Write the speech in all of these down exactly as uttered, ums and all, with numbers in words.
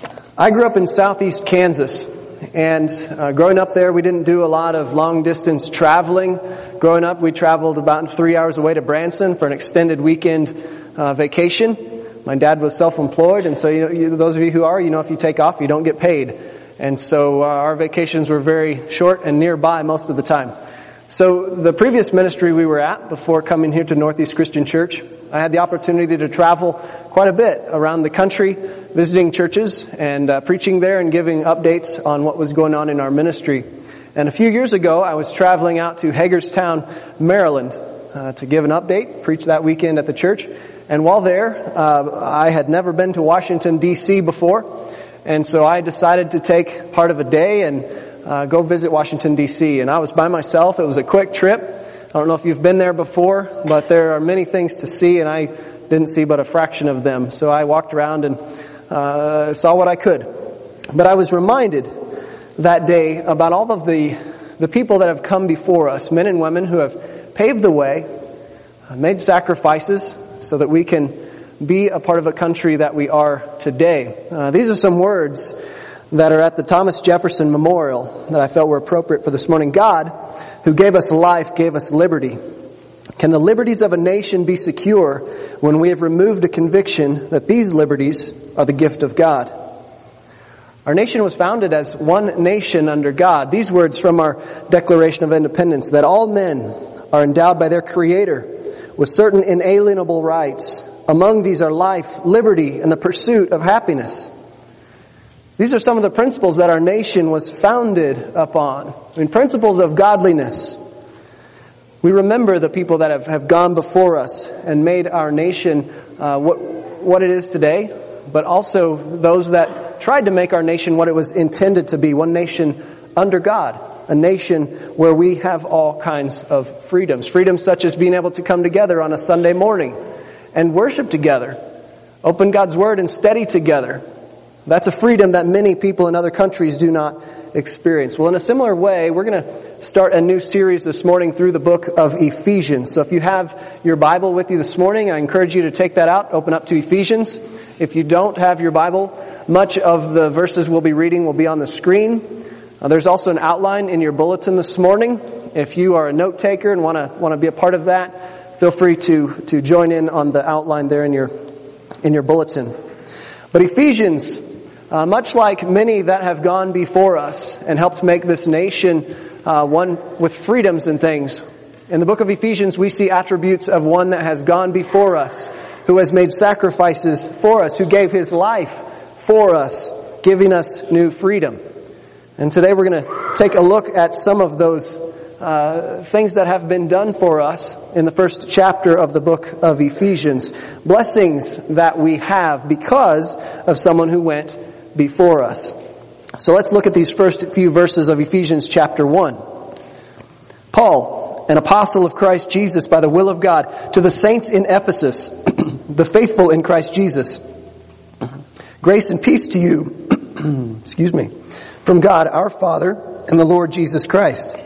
I grew up in southeast Kansas, and uh, growing up there, we didn't do a lot of long-distance traveling. Growing up, we traveled about three hours away to Branson for an extended weekend uh, vacation. My dad was self-employed, and so you know, you, those of you who are, you know, if you take off, you don't get paid. And so uh, our vacations were very short and nearby most of the time. So the previous ministry we were at before coming here to Northeast Christian Church, I had the opportunity to travel quite a bit around the country, visiting churches and uh, preaching there and giving updates on what was going on in our ministry. And a few years ago, I was traveling out to Hagerstown, Maryland, uh, to give an update, preach that weekend at the church. And while there, uh, I had never been to Washington, D C before, and so I decided to take part of a day and Uh, go visit Washington, D C And I was by myself. It was a quick trip. I don't know if you've been there before, but there are many things to see, and I didn't see but a fraction of them. So I walked around and uh, saw what I could. But I was reminded that day about all of the the people that have come before us, men and women who have paved the way, made sacrifices so that we can be a part of a country that we are today. Uh, these are some words that are at the Thomas Jefferson Memorial that I felt were appropriate for this morning. God, who gave us life, gave us liberty. Can the liberties of a nation be secure when we have removed a conviction that these liberties are the gift of God? Our nation was founded as one nation under God. These words from our Declaration of Independence, that all men are endowed by their Creator with certain inalienable rights. Among these are life, liberty, and the pursuit of happiness. These are some of the principles that our nation was founded upon. I mean, principles of godliness. We remember the people that have, have gone before us and made our nation uh, what, what it is today, but also those that tried to make our nation what it was intended to be, one nation under God, a nation where we have all kinds of freedoms. Freedoms such as being able to come together on a Sunday morning and worship together, open God's Word and study together. That's a freedom that many people in other countries do not experience. Well, in a similar way, we're going to start a new series this morning through the book of Ephesians. So if you have your Bible with you this morning, I encourage you to take that out, open up to Ephesians. If you don't have your Bible, much of the verses we'll be reading will be on the screen. Uh, there's also an outline in your bulletin this morning. If you are a note taker and want to want to be a part of that, feel free to to join in on the outline there in your in your bulletin. But Ephesians, Uh, much like many that have gone before us and helped make this nation uh, one with freedoms and things, in the book of Ephesians we see attributes of one that has gone before us, who has made sacrifices for us, who gave his life for us, giving us new freedom. And today we're going to take a look at some of those uh, things that have been done for us in the first chapter of the book of Ephesians. Blessings that we have because of someone who went before us. So let's look at these first few verses of Ephesians chapter one. Paul, an apostle of Christ Jesus by the will of God, to the saints in Ephesus, the faithful in Christ Jesus. Grace and peace to you, excuse me, from God our Father and the Lord Jesus Christ.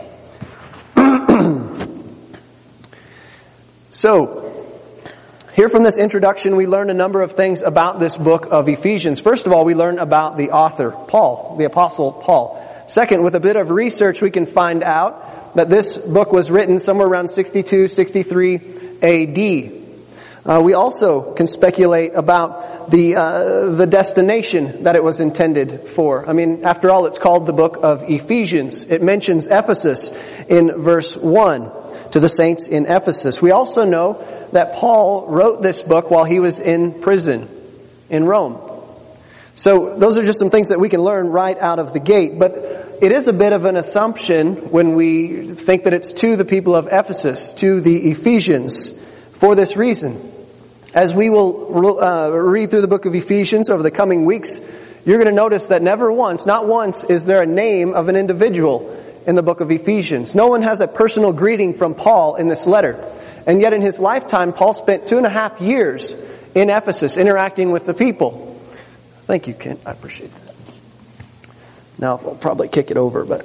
So, here from this introduction, we learn a number of things about this book of Ephesians. First of all, we learn about the author, Paul, the apostle Paul. Second, with a bit of research, we can find out that this book was written somewhere around sixty-two, sixty-three A D. Uh, we also can speculate about the uh, the destination that it was intended for. I mean, after all, it's called the book of Ephesians. It mentions Ephesus in verse one. To the saints in Ephesus. We also know that Paul wrote this book while he was in prison in Rome. So those are just some things that we can learn right out of the gate. But it is a bit of an assumption when we think that it's to the people of Ephesus, to the Ephesians, for this reason. As we will uh, read through the book of Ephesians over the coming weeks, you're going to notice that never once, not once, is there a name of an individual in the book of Ephesians. No one has a personal greeting from Paul in this letter. And yet in his lifetime, Paul spent two and a half years in Ephesus interacting with the people. Thank you, Kent. I appreciate that. Now I'll probably kick it over, but...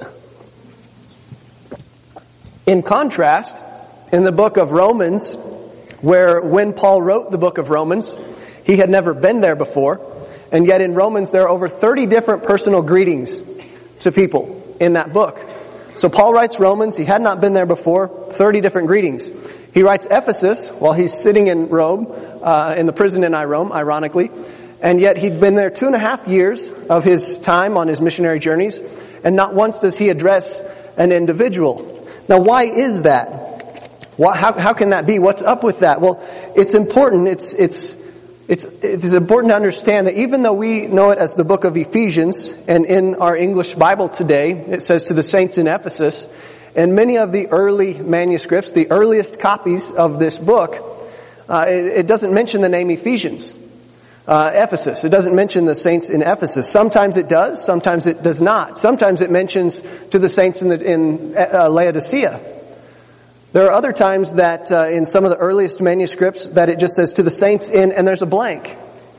In contrast, in the book of Romans, where when Paul wrote the book of Romans, he had never been there before, And yet in Romans there are over thirty different personal greetings to people in that book. So Paul writes Romans, he had not been there before, thirty different greetings. He writes Ephesus while he's sitting in Rome, uh, in the prison in Rome, ironically. And yet he'd been there two and a half years of his time on his missionary journeys, and not once does he address an individual. Now why is that? Why, how, how can that be? What's up with that? Well, it's important, it's, it's, it's, it's important to understand that even though we know it as the book of Ephesians, and in our English Bible today, it says to the saints in Ephesus, and many of the early manuscripts, the earliest copies of this book, uh, it, it doesn't mention the name Ephesians. Uh, Ephesus. It doesn't mention the saints in Ephesus. Sometimes it does, sometimes it does not. Sometimes it mentions to the saints in, the, in uh, Laodicea. There are other times that uh, in some of the earliest manuscripts that it just says to the saints in, and there's a blank.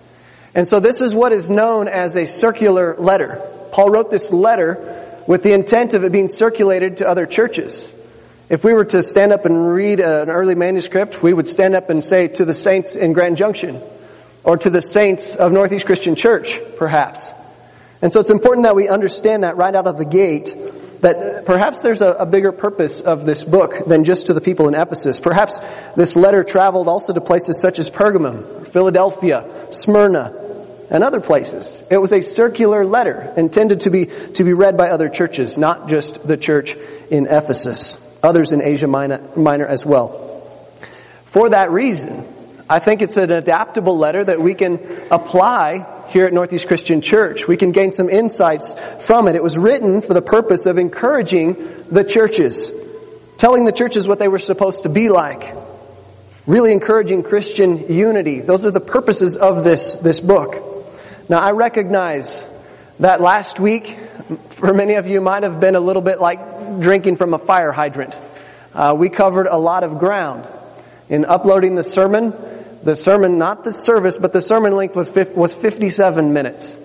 And so this is what is known as a circular letter. Paul wrote this letter with the intent of it being circulated to other churches. If we were to stand up and read an early manuscript, we would stand up and say to the saints in Grand Junction, or to the saints of Northeast Christian Church, perhaps. And so it's important that we understand that right out of the gate, that perhaps there's a, a bigger purpose of this book than just to the people in Ephesus. Perhaps this letter traveled also to places such as Pergamum, Philadelphia, Smyrna, and other places. It was a circular letter intended to be to be read by other churches, not just the church in Ephesus, others in Asia Minor, Minor as well. For that reason, I think it's an adaptable letter that we can apply here at Northeast Christian Church. We can gain some insights from it. It was written for the purpose of encouraging the churches, telling the churches what they were supposed to be like, really encouraging Christian unity. Those are the purposes of this, this book. Now, I recognize that last week, for many of you, might have been a little bit like drinking from a fire hydrant. Uh, we covered a lot of ground in uploading the sermon. The sermon, not the service, but the sermon length was was fifty-seven minutes.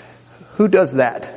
Who does that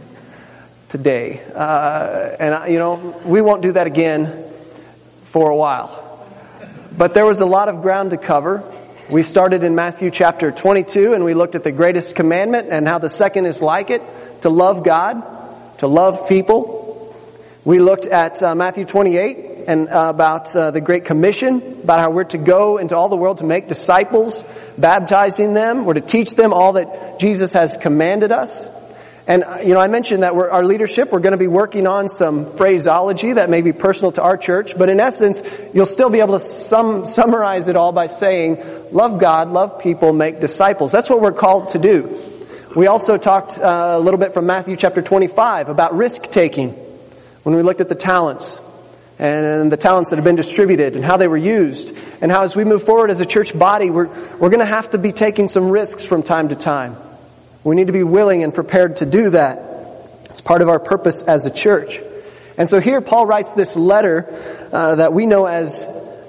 today? Uh, and, you know, we won't do that again for a while. But there was a lot of ground to cover. We started in Matthew chapter twenty-two, and we looked at the greatest commandment and how the second is like it, to love God, to love people. We looked at uh, Matthew twenty-eight, and uh, about uh, the Great Commission, about how we're to go into all the world to make disciples, baptizing them. We're to teach them all that Jesus has commanded us. And, you know, I mentioned that we're, our leadership, we're going to be working on some phraseology that may be personal to our church, but in essence, you'll still be able to sum, summarize it all by saying, love God, love people, make disciples. That's what we're called to do. We also talked uh, a little bit from Matthew chapter twenty-five about risk-taking when we looked at the talents and the talents that have been distributed and how they were used, and how as we move forward as a church body, we're, we're going to have to be taking some risks from time to time. We need to be willing and prepared to do that. It's part of our purpose as a church. And so here Paul writes this letter uh, that we know as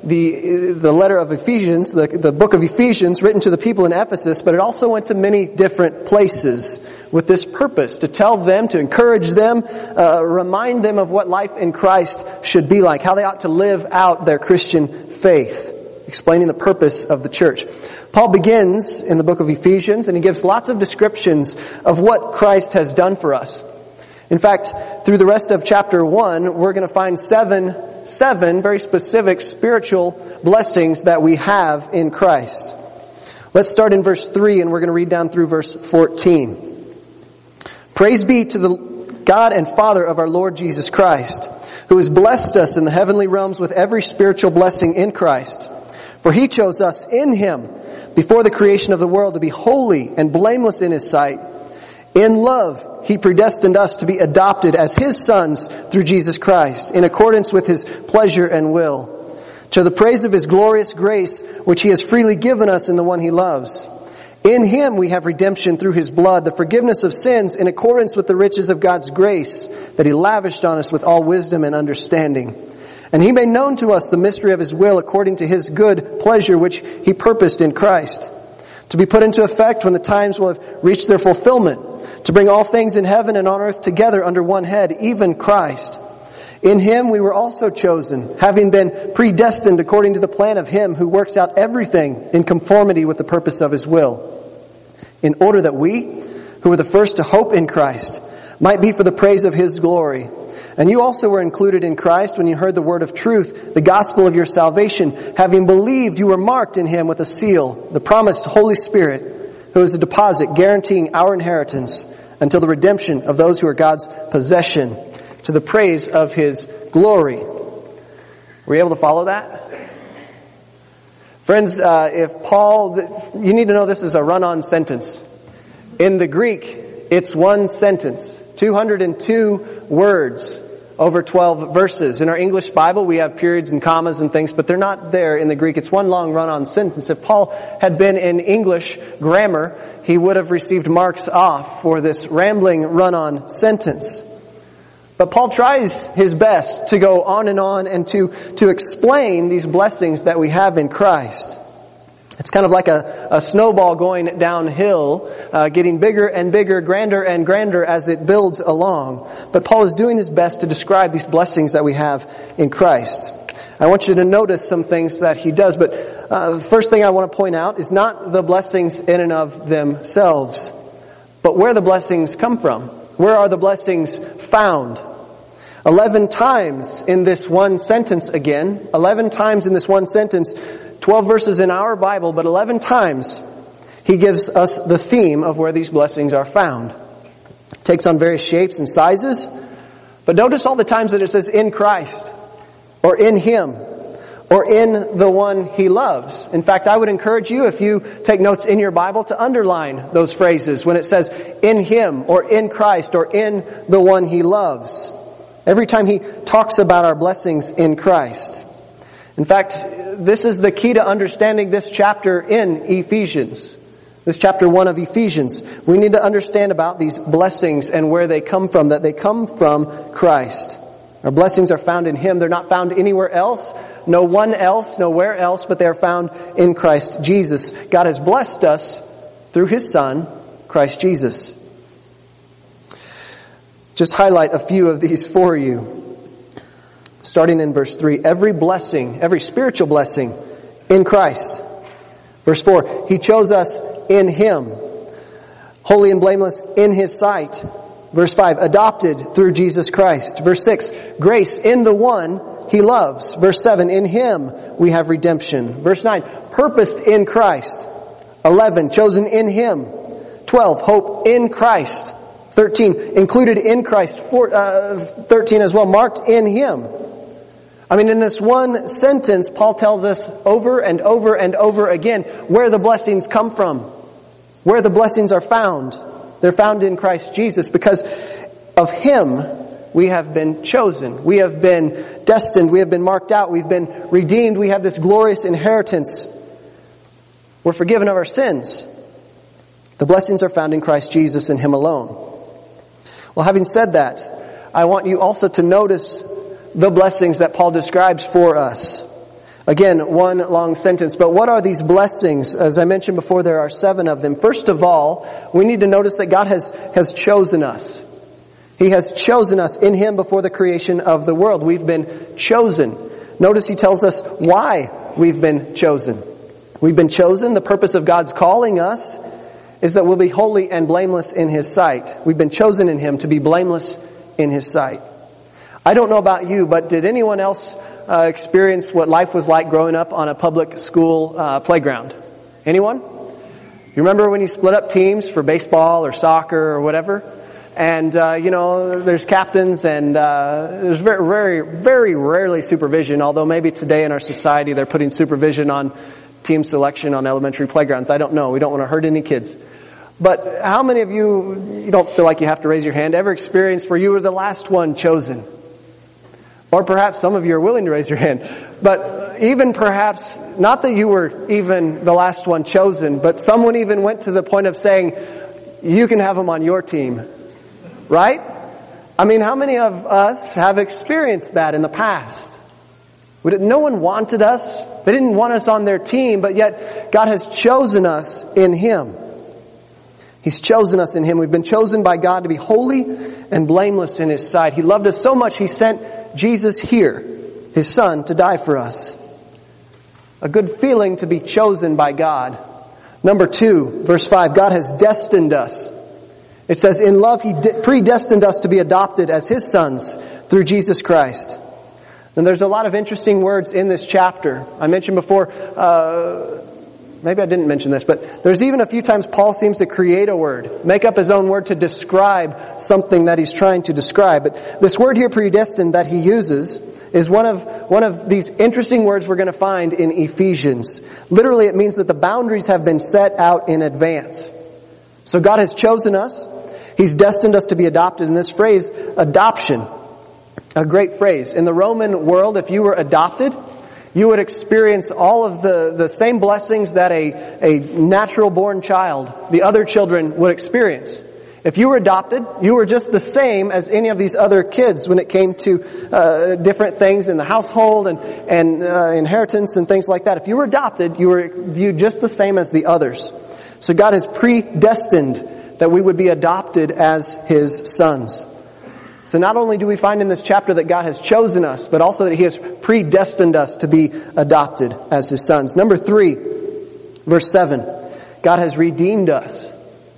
the the letter of Ephesians, the, the book of Ephesians, written to the people in Ephesus, but it also went to many different places with this purpose, to tell them, to encourage them, uh, remind them of what life in Christ should be like, how they ought to live out their Christian faith, explaining the purpose of the church. Paul begins in the book of Ephesians, and he gives lots of descriptions of what Christ has done for us. In fact, through the rest of chapter one, we're going to find seven, seven very specific spiritual blessings that we have in Christ. Let's start in verse three, and we're going to read down through verse fourteen. Praise be to the God and Father of our Lord Jesus Christ, who has blessed us in the heavenly realms with every spiritual blessing in Christ. For He chose us in Him before the creation of the world to be holy and blameless in His sight. In love, He predestined us to be adopted as His sons through Jesus Christ, in accordance with His pleasure and will, to the praise of His glorious grace, which He has freely given us in the one He loves. In Him we have redemption through His blood, the forgiveness of sins in accordance with the riches of God's grace that He lavished on us with all wisdom and understanding. And He made known to us the mystery of His will according to His good pleasure, which He purposed in Christ, to be put into effect when the times will have reached their fulfillment, to bring all things in heaven and on earth together under one head, even Christ. In Him we were also chosen, having been predestined according to the plan of Him who works out everything in conformity with the purpose of His will. in order that we, who were the first to hope in Christ, might be for the praise of His glory. And you also were included in Christ when you heard the word of truth, the gospel of your salvation. Having believed, you were marked in Him with a seal, the promised Holy Spirit, who is a deposit guaranteeing our inheritance until the redemption of those who are God's possession, to the praise of His glory. Were you able to follow that? Friends, uh, if Paul, you need to know this is a run-on sentence. In the Greek, it's one sentence, two hundred two words over twelve verses. In our English Bible, we have periods and commas and things, but they're not there in the Greek. It's one long run-on sentence. If Paul had been in English grammar, he would have received marks off for this rambling run-on sentence. But Paul tries his best to go on and on and to, to explain these blessings that we have in Christ. It's kind of like a, a snowball going downhill, uh, getting bigger and bigger, grander and grander as it builds along. But Paul is doing his best to describe these blessings that we have in Christ. I want you to notice some things that he does, but uh, the first thing I want to point out is not the blessings in and of themselves, but where the blessings come from. Where are the blessings found? Eleven times in this one sentence again, eleven times in this one sentence, twelve verses in our Bible, but eleven times he gives us the theme of where these blessings are found. It takes on various shapes and sizes, but notice all the times that it says in Christ, or in Him, or in the one He loves. In fact, I would encourage you, if you take notes in your Bible, to underline those phrases when it says in Him, or in Christ, or in the one He loves. Every time he talks about our blessings in Christ. In fact, this is the key to understanding this chapter in Ephesians. This chapter one of Ephesians. We need to understand about these blessings and where they come from, that they come from Christ. Our blessings are found in Him. They're not found anywhere else, no one else, nowhere else, but they are found in Christ Jesus. God has blessed us through His Son, Christ Jesus. Just highlight a few of these for you. Starting in verse three, every blessing, every spiritual blessing in Christ. Verse four, He chose us in Him, holy and blameless in His sight. Verse five, adopted through Jesus Christ. Verse six, grace in the one He loves. Verse seven, in Him we have redemption. Verse nine, purposed in Christ. eleven, chosen in Him. twelve, hope in Christ. thirteen, included in Christ. Four, uh, thirteen as well, marked in Him. I mean, in this one sentence, Paul tells us over and over and over again where the blessings come from, where the blessings are found. They're found in Christ Jesus. Because of Him, we have been chosen. We have been destined. We have been marked out. We've been redeemed. We have this glorious inheritance. We're forgiven of our sins. The blessings are found in Christ Jesus and Him alone. Well, having said that, I want you also to notice the blessings that Paul describes for us. Again, one long sentence, but what are these blessings? As I mentioned before, there are seven of them. First of all, we need to notice that God has, has chosen us. He has chosen us in Him before the creation of the world. We've been chosen. Notice He tells us why we've been chosen. We've been chosen. The purpose of God's calling us is that we'll be holy and blameless in His sight. We've been chosen in Him to be blameless in His sight. I don't know about you, but did anyone else uh, experience what life was like growing up on a public school uh, playground? Anyone? You remember when you split up teams for baseball or soccer or whatever? And, uh, you know, there's captains and uh, there's very, very, very rarely supervision, although maybe today in our society they're putting supervision on team selection on elementary playgrounds. I don't know. We don't want to hurt any kids. But how many of you, you don't feel like you have to raise your hand, ever experienced where you were the last one chosen? Or perhaps some of you are willing to raise your hand. But even perhaps, not that you were even the last one chosen, but someone even went to the point of saying, you can have them on your team. Right? I mean, how many of us have experienced that in the past? No one wanted us. They didn't want us on their team, but yet God has chosen us in Him. He's chosen us in Him. We've been chosen by God to be holy and blameless in His sight. He loved us so much, He sent Jesus here, His Son, to die for us. A good feeling to be chosen by God. Number two, verse five, God has destined us. It says, in love He predestined us to be adopted as His sons through Jesus Christ. And there's a lot of interesting words in this chapter. I mentioned before, uh, maybe I didn't mention this, but there's even a few times Paul seems to create a word, make up his own word to describe something that he's trying to describe. But this word here, predestined, that he uses is one of one of these interesting words we're going to find in Ephesians. Literally, it means that the boundaries have been set out in advance. So God has chosen us. He's destined us to be adopted. In this phrase, adoption, a great phrase. In the Roman world, if you were adopted, you would experience all of the, the same blessings that a, a natural-born child, the other children, would experience. If you were adopted, you were just the same as any of these other kids when it came to uh, different things in the household and, and uh, inheritance and things like that. If you were adopted, you were viewed just the same as the others. So God has predestined that we would be adopted as His sons. So not only do we find in this chapter that God has chosen us, but also that He has predestined us to be adopted as His sons. Number three, verse seven, God has redeemed us.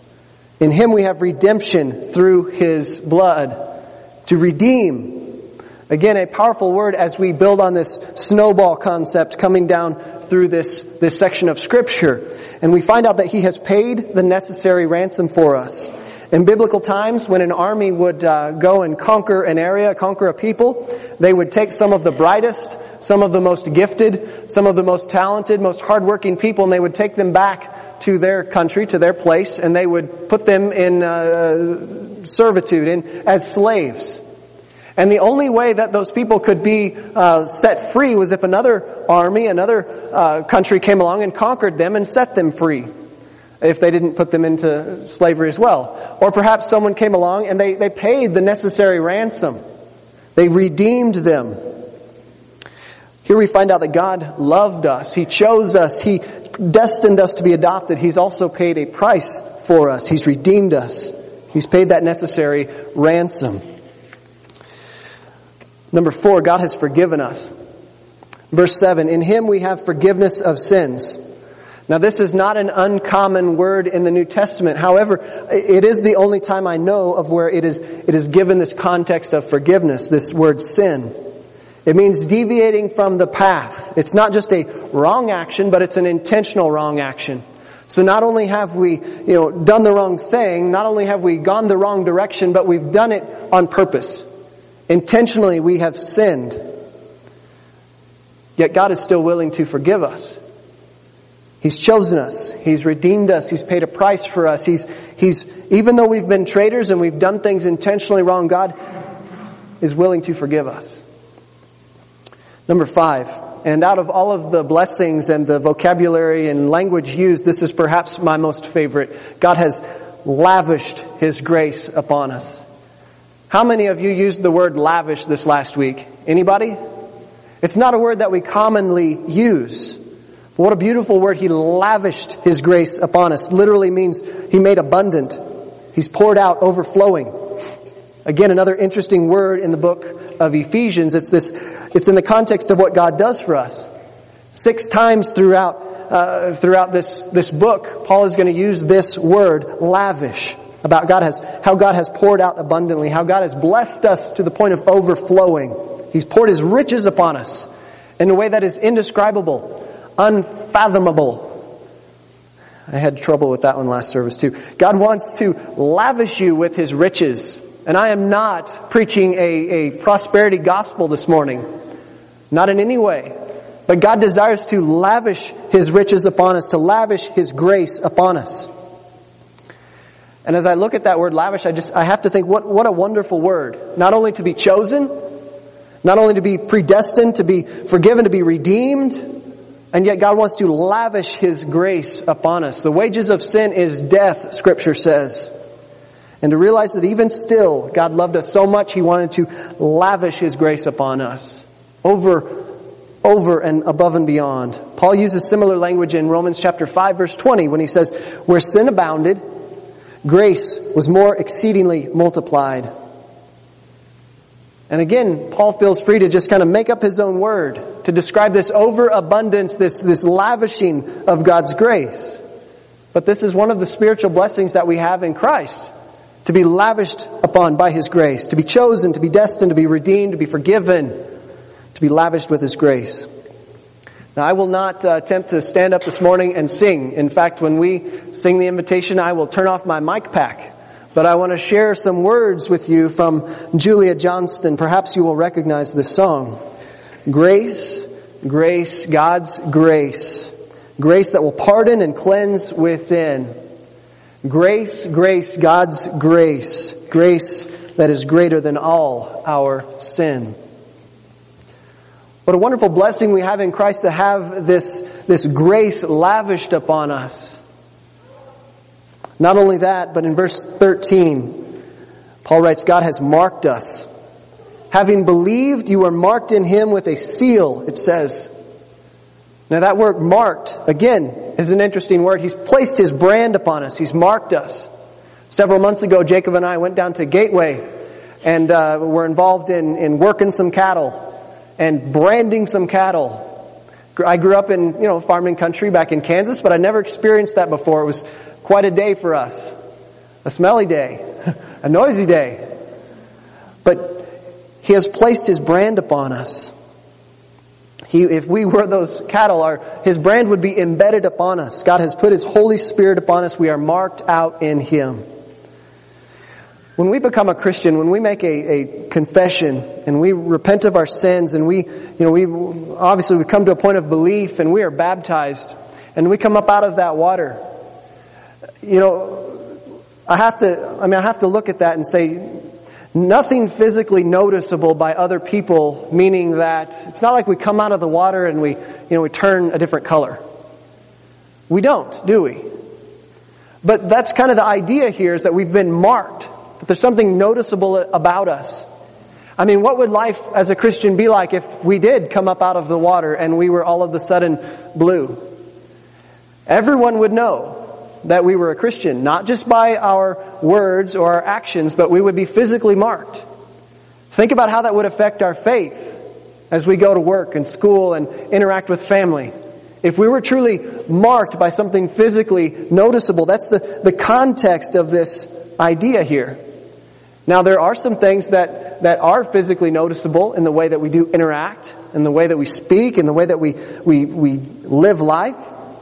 In Him we have redemption through His blood. To redeem. Again, a powerful word as we build on this snowball concept coming down through this, this section of Scripture. And we find out that He has paid the necessary ransom for us. In biblical times, when an army would uh, go and conquer an area, conquer a people, they would take some of the brightest, some of the most gifted, some of the most talented, most hardworking people, and they would take them back to their country, to their place, and they would put them in uh, servitude, in as slaves. And the only way that those people could be uh, set free was if another army, another uh, country came along and conquered them and set them free, if they didn't put them into slavery as well. Or perhaps someone came along and they, they paid the necessary ransom. They redeemed them. Here we find out that God loved us. He chose us. He destined us to be adopted. He's also paid a price for us. He's redeemed us. He's paid that necessary ransom. Number four, God has forgiven us. Verse seven, in Him we have forgiveness of sins. Now this is not an uncommon word in the New Testament. However, it is the only time I know of where it is, it is given this context of forgiveness, this word sin. It means deviating from the path. It's not just a wrong action, but it's an intentional wrong action. So not only have we, you know, done the wrong thing, not only have we gone the wrong direction, but we've done it on purpose. Intentionally we have sinned. Yet God is still willing to forgive us. He's chosen us. He's redeemed us. He's paid a price for us. He's, he's, even though we've been traitors and we've done things intentionally wrong, God is willing to forgive us. Number five, and out of all of the blessings and the vocabulary and language used, this is perhaps my most favorite. God has lavished His grace upon us. How many of you used the word lavish this last week? Anybody? It's not a word that we commonly use. But what a beautiful word. He lavished His grace upon us. Literally means He made abundant. He's poured out, overflowing. Again, another interesting word in the book of Ephesians. It's this, it's in the context of what God does for us. Six times throughout, uh, throughout this, this book, Paul is going to use this word, lavish. About God has, how God has poured out abundantly, how God has blessed us to the point of overflowing. He's poured His riches upon us in a way that is indescribable, unfathomable. I had trouble with that one last service too. God wants to lavish you with His riches. And I am not preaching a, a prosperity gospel this morning. Not in any way. But God desires to lavish His riches upon us, to lavish His grace upon us. And as I look at that word lavish, I just, I have to think, what, what a wonderful word. Not only to be chosen, not only to be predestined, to be forgiven, to be redeemed, and yet God wants to lavish His grace upon us. The wages of sin is death, Scripture says. And to realize that even still, God loved us so much, He wanted to lavish His grace upon us. Over, over and above and beyond. Paul uses similar language in Romans chapter five, verse twenty, when he says, where sin abounded, grace was more exceedingly multiplied. And again, Paul feels free to just kind of make up his own word to describe this overabundance, this, this lavishing of God's grace. But this is one of the spiritual blessings that we have in Christ. To be lavished upon by His grace. To be chosen, to be destined, to be redeemed, to be forgiven. To be lavished with His grace. Now, I will not uh, attempt to stand up this morning and sing. In fact, when we sing the invitation, I will turn off my mic pack. But I want to share some words with you from Julia Johnston. Perhaps you will recognize this song. Grace, grace, God's grace. Grace that will pardon and cleanse within. Grace, grace, God's grace. Grace that is greater than all our sin. What a wonderful blessing we have in Christ to have this, this grace lavished upon us. Not only that, but in verse thirteen, Paul writes, God has marked us. Having believed, you are marked in Him with a seal, it says. Now that word marked, again, is an interesting word. He's placed His brand upon us. He's marked us. Several months ago, Jacob and I went down to Gateway and uh, were involved in, in working some cattle and branding some cattle. I grew up in, you know, farming country back in Kansas, but I never experienced that before. It was quite a day for us. A smelly day. A noisy day. But He has placed His brand upon us. He, if we were those cattle, our, His brand would be embedded upon us. God has put His Holy Spirit upon us. We are marked out in Him. When we become a Christian, when we make a, a confession and we repent of our sins and we, you know, we obviously we come to a point of belief and we are baptized and we come up out of that water. You know, I have to, I mean, I have to look at that and say, nothing physically noticeable by other people, meaning that it's not like we come out of the water and we, you know, we turn a different color. We don't, do we? But that's kind of the idea here, is that we've been marked, that there's something noticeable about us. I mean, what would life as a Christian be like if we did come up out of the water and we were all of a sudden blue? Everyone would know that we were a Christian, not just by our words or our actions, but we would be physically marked. Think about how that would affect our faith as we go to work and school and interact with family. If we were truly marked by something physically noticeable, that's the, the context of this idea here. Now, there are some things that, that are physically noticeable in the way that we do interact, in the way that we speak, in the way that we, we, we live life.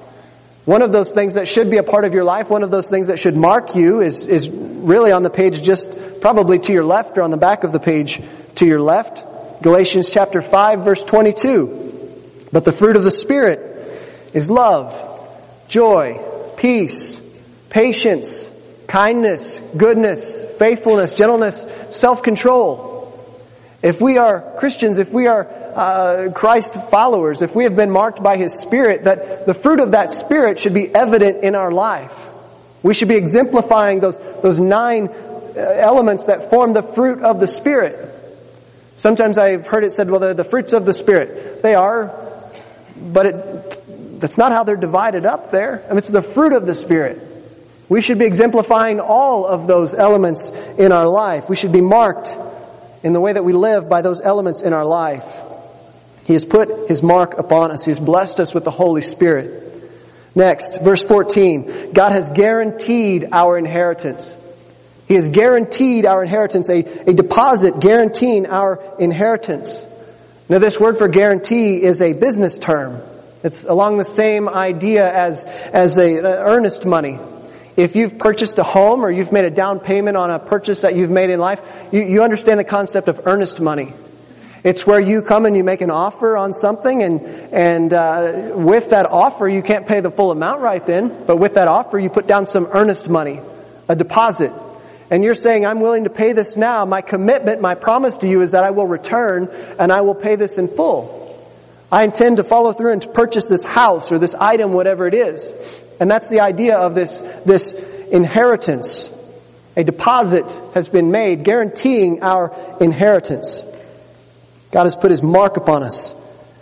One of those things that should be a part of your life, one of those things that should mark you is, is really on the page just probably to your left or on the back of the page to your left. Galatians chapter five verse twenty-two. But the fruit of the Spirit is love, joy, peace, patience, kindness, goodness, faithfulness, gentleness, self-control. If we are Christians, if we are uh, Christ followers, if we have been marked by His Spirit, that the fruit of that Spirit should be evident in our life. We should be exemplifying those, those nine elements that form the fruit of the Spirit. Sometimes I've heard it said, well, they're the fruits of the Spirit. They are, but it, that's not how they're divided up there. I mean, it's the fruit of the Spirit. We should be exemplifying all of those elements in our life. We should be marked in the way that we live by those elements in our life. He has put His mark upon us. He has blessed us with the Holy Spirit. Next, verse fourteen. God has guaranteed our inheritance. He has guaranteed our inheritance, a, a deposit guaranteeing our inheritance. Now, this word for guarantee is a business term. It's along the same idea as, as a, uh, earnest money. If you've purchased a home or you've made a down payment on a purchase that you've made in life, you, you understand the concept of earnest money. It's where you come and you make an offer on something, and and uh, with that offer you can't pay the full amount right then, but with that offer you put down some earnest money, a deposit. And you're saying, I'm willing to pay this now. My commitment, my promise to you is that I will return and I will pay this in full. I intend to follow through and to purchase this house or this item, whatever it is. And that's the idea of this, this inheritance. A deposit has been made guaranteeing our inheritance. God has put His mark upon us.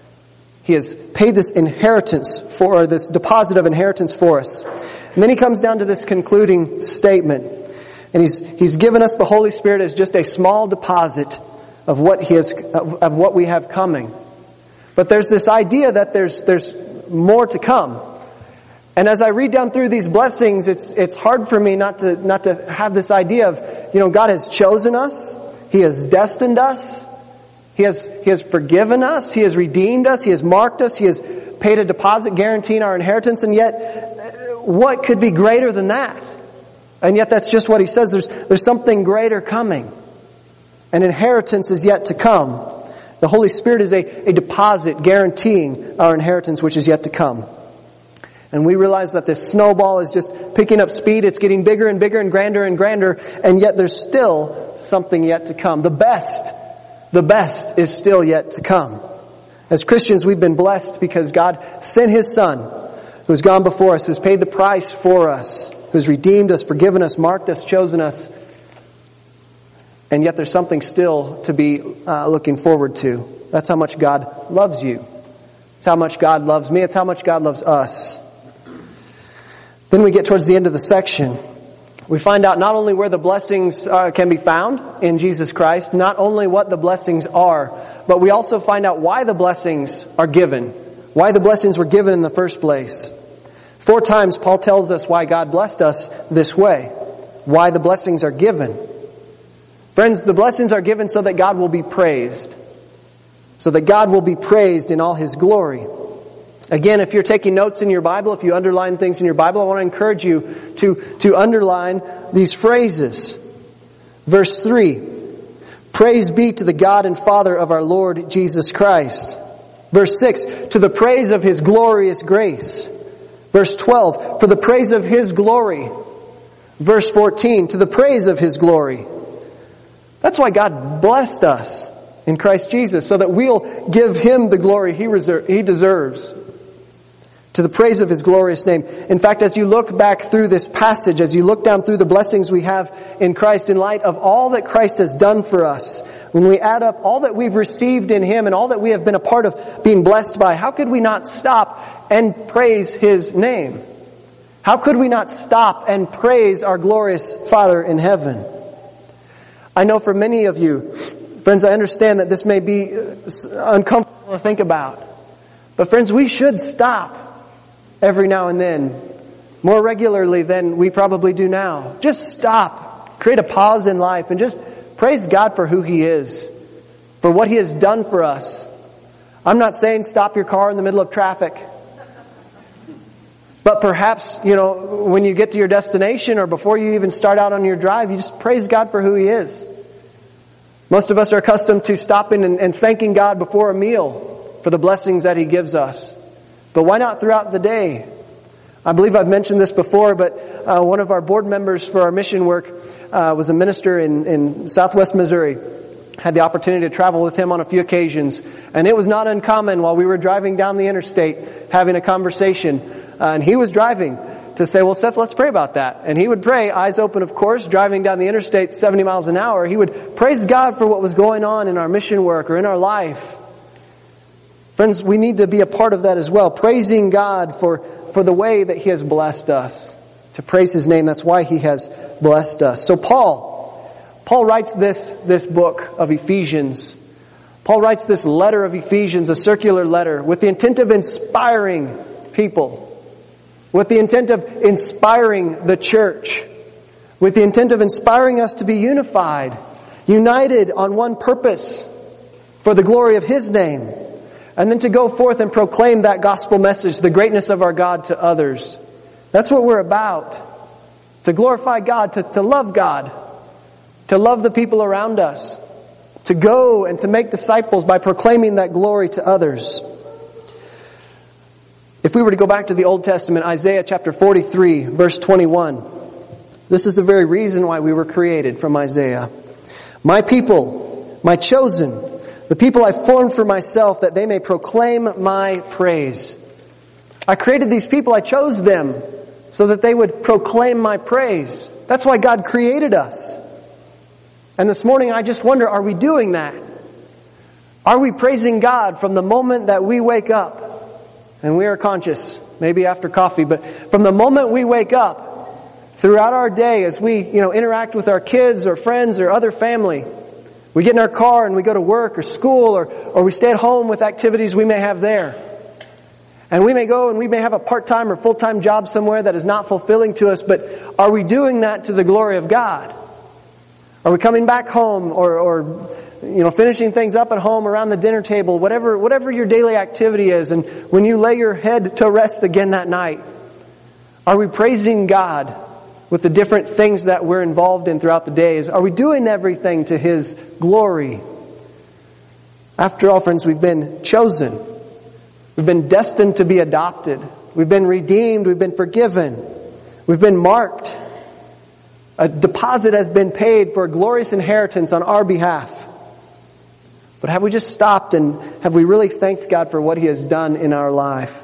He has paid this inheritance for, or this deposit of inheritance for us. And then He comes down to this concluding statement. And He's, He's given us the Holy Spirit as just a small deposit of what He has, of, of what we have coming. But there's this idea that there's, there's more to come. And as I read down through these blessings, it's it's hard for me not to not to have this idea of, you know, God has chosen us, He has destined us, He has He has forgiven us, He has redeemed us, He has marked us, He has paid a deposit guaranteeing our inheritance, and yet what could be greater than that? And yet that's just what He says. There's there's something greater coming. An inheritance is yet to come. The Holy Spirit is a, a deposit guaranteeing our inheritance which is yet to come. And we realize that this snowball is just picking up speed. It's getting bigger and bigger and grander and grander. And yet there's still something yet to come. The best, the best is still yet to come. As Christians, we've been blessed because God sent His Son, who has gone before us, who has paid the price for us, who has redeemed us, forgiven us, marked us, chosen us. And yet there's something still to be uh, looking forward to. That's how much God loves you. It's how much God loves me. It's how much God loves us. Then we get towards the end of the section. We find out not only where the blessings uh, can be found in Jesus Christ, not only what the blessings are, but we also find out why the blessings are given. Why the blessings were given in the first place. Four times Paul tells us why God blessed us this way. Why the blessings are given. Friends, the blessings are given so that God will be praised. So that God will be praised in all His glory. Again, if you're taking notes in your Bible, if you underline things in your Bible, I want to encourage you to, to underline these phrases. Verse three, praise be to the God and Father of our Lord Jesus Christ. Verse six, to the praise of His glorious grace. Verse twelve, for the praise of His glory. Verse fourteen, to the praise of His glory. That's why God blessed us in Christ Jesus, so that we'll give Him the glory He, reserve, he deserves. To the praise of His glorious name. In fact, as you look back through this passage, as you look down through the blessings we have in Christ, in light of all that Christ has done for us, when we add up all that we've received in Him and all that we have been a part of being blessed by, how could we not stop and praise His name? How could we not stop and praise our glorious Father in heaven? I know for many of you, friends, I understand that this may be uncomfortable to think about. But friends, we should stop every now and then, more regularly than we probably do now. Just stop, create a pause in life, and just praise God for who He is, for what He has done for us. I'm not saying stop your car in the middle of traffic. But perhaps, you know, when you get to your destination or before you even start out on your drive, you just praise God for who He is. Most of us are accustomed to stopping and, and thanking God before a meal for the blessings that He gives us. But why not throughout the day? I believe I've mentioned this before, but uh, one of our board members for our mission work uh, was a minister in, in Southwest Missouri. Had the opportunity to travel with him on a few occasions. And it was not uncommon while we were driving down the interstate having a conversation. Uh, and he was driving to say, well, Seth, let's pray about that. And he would pray, eyes open, of course, driving down the interstate seventy miles an hour. He would praise God for what was going on in our mission work or in our life. Friends, we need to be a part of that as well. Praising God for, for the way that He has blessed us. To praise His name, that's why He has blessed us. So Paul, Paul writes this, this book of Ephesians. Paul writes this letter of Ephesians, a circular letter, with the intent of inspiring people. With the intent of inspiring the church. With the intent of inspiring us to be unified. United on one purpose. For the glory of His name. And then to go forth and proclaim that gospel message, the greatness of our God to others. That's what we're about. To glorify God, to, to love God. To love the people around us. To go and to make disciples by proclaiming that glory to others. If we were to go back to the Old Testament, Isaiah chapter forty-three, verse twenty-one. This is the very reason why we were created, from Isaiah. My people, my chosen, the people I formed for myself, that they may proclaim my praise. I created these people, I chose them, so that they would proclaim my praise. That's why God created us. And this morning I just wonder, are we doing that? Are we praising God from the moment that we wake up? And we are conscious, maybe after coffee, but from the moment we wake up, throughout our day, as we, you know, interact with our kids or friends or other family, we get in our car and we go to work or school, or, or we stay at home with activities we may have there. And we may go and we may have a part-time or full-time job somewhere that is not fulfilling to us, but are we doing that to the glory of God? Are we coming back home or, or you know, finishing things up at home around the dinner table, whatever, whatever your daily activity is, and when you lay your head to rest again that night, are we praising God with the different things that we're involved in throughout the days? Are we doing everything to His glory? After all, friends, we've been chosen. We've been destined to be adopted. We've been redeemed. We've been forgiven. We've been marked. A deposit has been paid for a glorious inheritance on our behalf. But have we just stopped and have we really thanked God for what He has done in our life?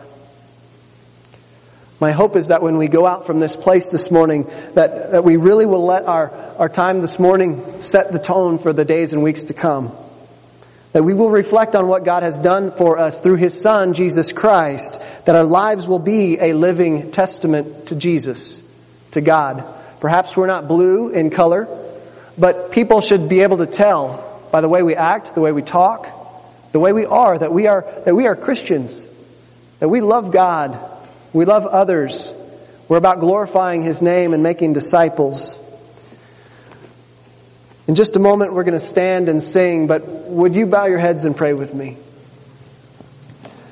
My hope is that when we go out from this place this morning, that, that we really will let our, our time this morning set the tone for the days and weeks to come. That we will reflect on what God has done for us through His Son, Jesus Christ. That our lives will be a living testament to Jesus, to God. Perhaps we're not blue in color, but people should be able to tell by the way we act, the way we talk, the way we are, that we are, that we are Christians. That we love God. We love others. We're about glorifying His name and making disciples. In just a moment, we're going to stand and sing, but would you bow your heads and pray with me?